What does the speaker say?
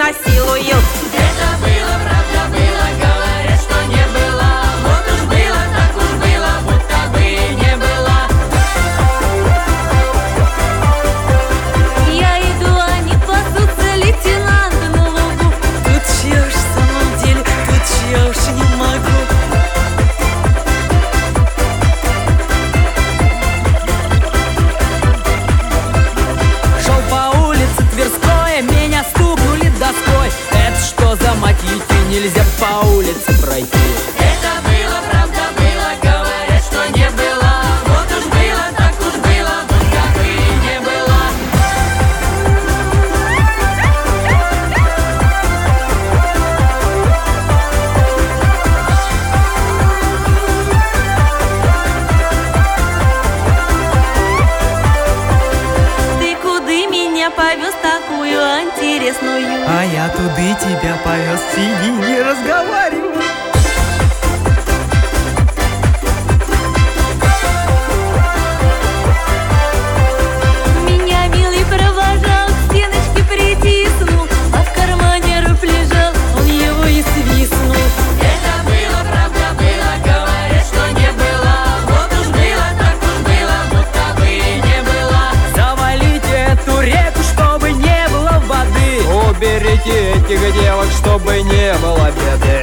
насилуют. Это было, правда было, говорят, что не было. Вот уж было, так уж было, будто бы и не было. Я иду, они пасутся, лейтенант на лугу. Тут чьешь в самом деле, тут чьешь не могу. Шел по улице Тверской, меня стукнули доской. Это что за мотики, нельзя по улице пройти. Это было, правда было, говорят, что не было. Вот уж было, так уж было, будто бы и не было. Ты куды меня повез такую интересную? А я туды тебя повез, сиди, не разговаривай. Меня милый провожал, к стеночке притиснул, а в кармане руб лежал, он его и свистнул. Это было, правда было, говорят, что не было. Вот уж было, так уж было, будто бы и не было. Завалите эту реку, чтобы не было воды. Уберите этих девок, чтобы не было беды.